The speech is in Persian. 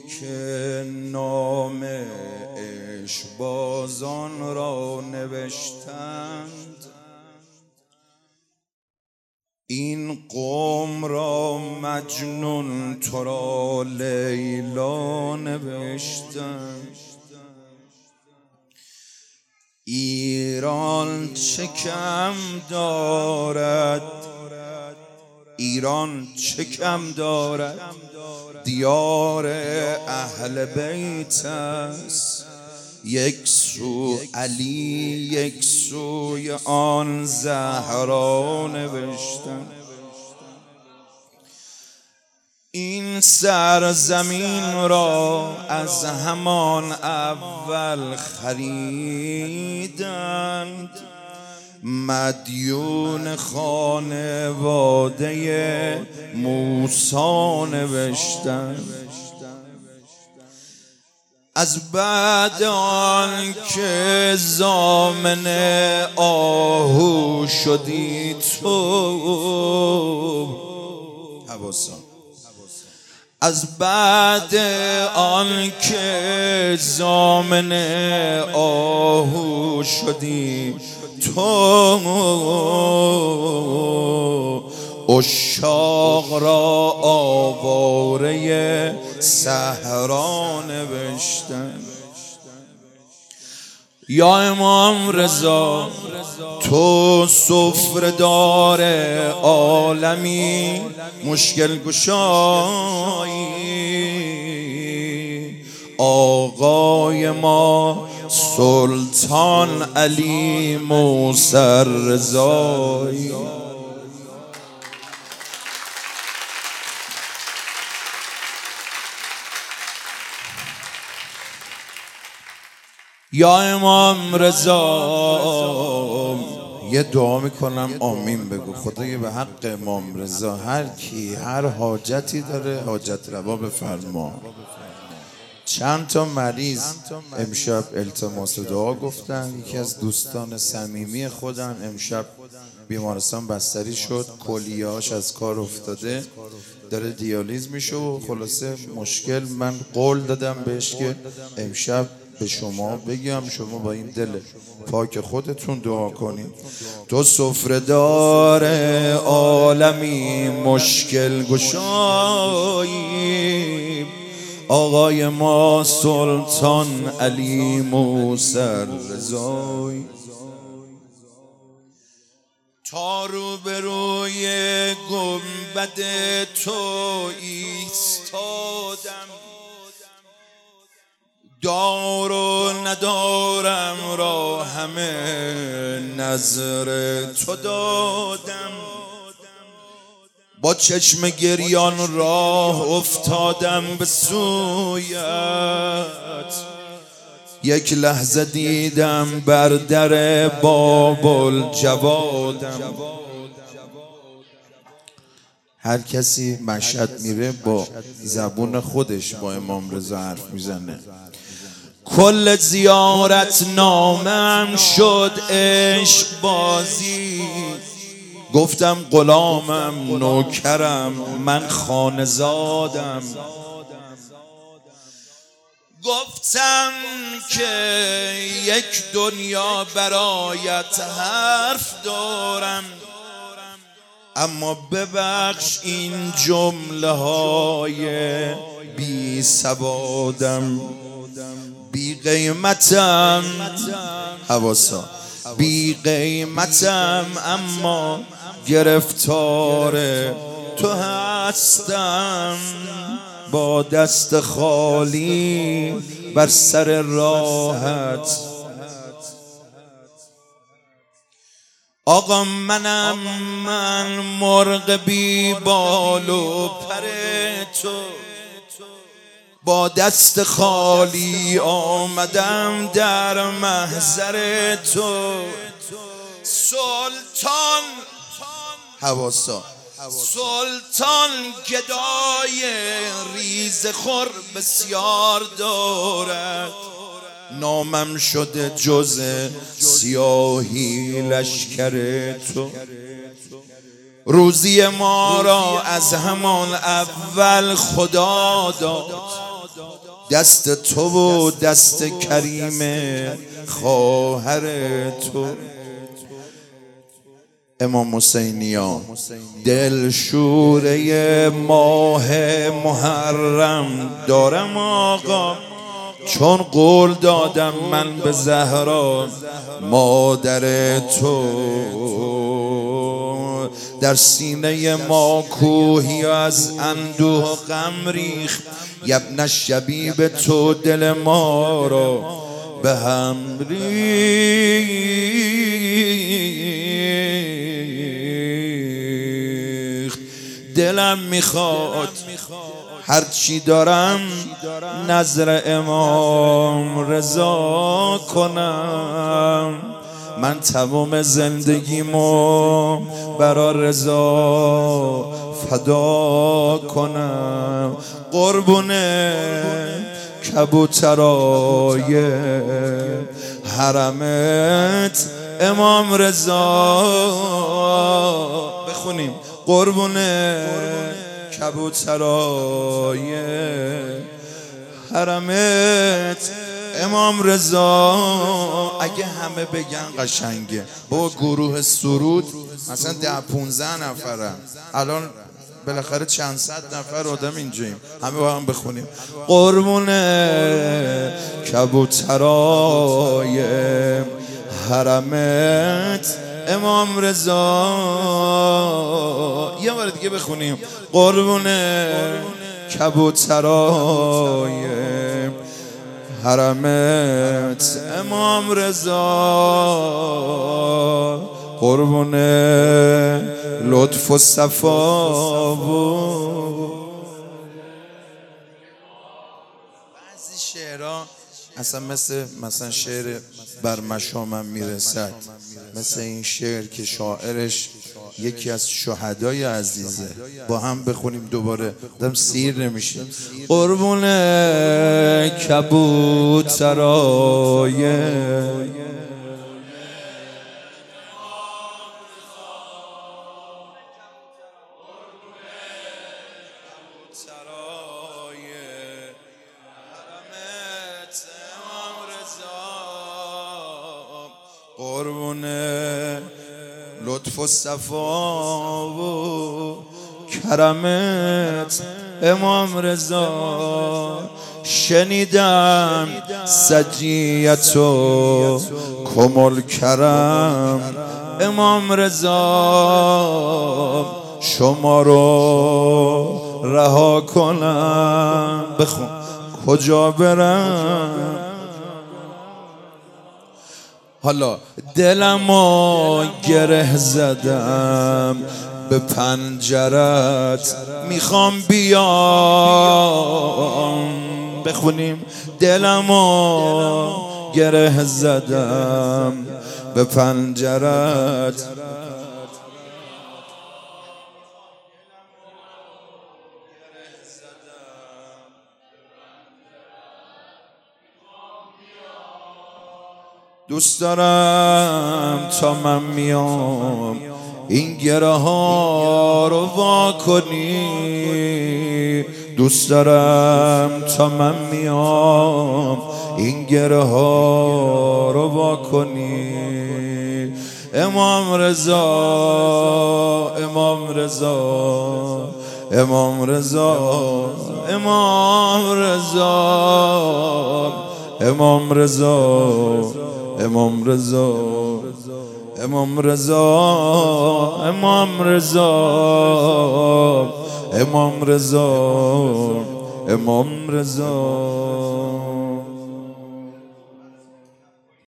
که نام عشقبازان را نوشتند، این قوم را مجنون تو را لیلا نوشتند. ایران چه کم دارد، ایران چه کم دارد، دیار اهل بیت است. یک سو علی یک سوی آن زهرا نوشتن. این سرزمین را از همان اول خریدند، مدیون خانواده موسی نوشتند. از بعد آن که ضامن آهو شدی تو، از بعد آن که ضامن آهو شدی تو، عشاق را آواره صحرا نوشتن. یا امام رضا تو سفره‌دار عالمی، مشکل گشایی، آقای ما سلطان علی موسی رضایی. یا امام رضا یه دعا میکنم آمین بگو. خدایا به حق امام رضا هر کی هر حاجتی داره حاجت روا بفرما. چند تا مریض امشب التماس دعا گفتن. یکی از دوستان صمیمی خودم امشب بیمارستان بستری شد، کلیه‌اش از کار افتاده، داره دیالیز میشه و خلاصه مشکل. من قول دادم بهش که امشب به شما بگم، شما با این دل پاک خودتون دعا کنید. تو سفره‌دار عالمی، مشکل گشایی، آقای ما سلطان علی موسی رضایی. تا روبروی گنبد تو ایستادم، دار و ندارم را همه نظر تو دادم. با چشم گریان راه افتادم به سویت، یک لحظه دیدم بر در باب الجوادم. هر کسی مشهد میره با زبون خودش با امام رضا حرف میزنه. کل زیارت نامم شد عشق بازی، گفتم غلامم نوکرم من خانه زادم. گفتم که یک دنیا برایت حرف دارم، اما ببخش این جمله های بی سوادم. بی قیمتم حواسا، بی قیمتم اما گرفتار تو هستم. با دست خالی بر سر راحت، آقا منم من مرغ بی بال و پر تو، با دست خالی آمدم در محضر تو. سلطان حواسا، سلطان گدای ریزخور بسیار دارد، نامم شده جز سیاهی لشکر تو. روزی ما را از همان اول خدا داد، دست تو و دست کریم خواهر تو. امام حسینیا دل شوره ماه محرم دارم آقا، چون قول دادم من به زهرا مادر تو. در سینه ما کوهی از اندوه و غم ریخت، یبن شبیب تو دل ما را به هم ریخت. دلم میخواد هرچی دارم نظر امام رضا کنم، من تمام زندگیمو برا رضا فدا کنم. قربونه کبوترای حرمت امام رضا. بخونیم قربونه کبوترای حرمت امام رضا. اگه همه بگن قشنگه با گروه سرود مثلا 10-15 نفرن، الان بالاخره چند صد نفر آدم اینجاییم، همه با هم بخونیم قربونه کبوترای حرمت امام رضا. یه بار دیگه بخونیم قربونه کبوترای حرمت امام رضا. قربونه لطف و صفا و بعضی شعرها اصلا مثلا شعر بر مشامم میرسد، مثل این شعر که شاعرش یکی از شهدای عزیزه. با هم بخونیم دوباره، دم سیر نمیشه. قربونه کبوترای قربونه لطف و صفا و کرمت امام رضا. شنیدم سجیت و کمال کرم امام رضا، شما رو رها کنم بخون کجا برم. حالا دلمو گره زدم به پنجرت میخوام بیام. بخونیم دلمو گره زدم به پنجرت دوست دارم تا من میام این گره ها رو وا کنی. دوست دارم تا من میام این گره ها رو وا کنی. امام رضا امام رضا امام رضا امام رضا امام رضا امام رضا امام رضا امام رضا امام رضا امام رضا.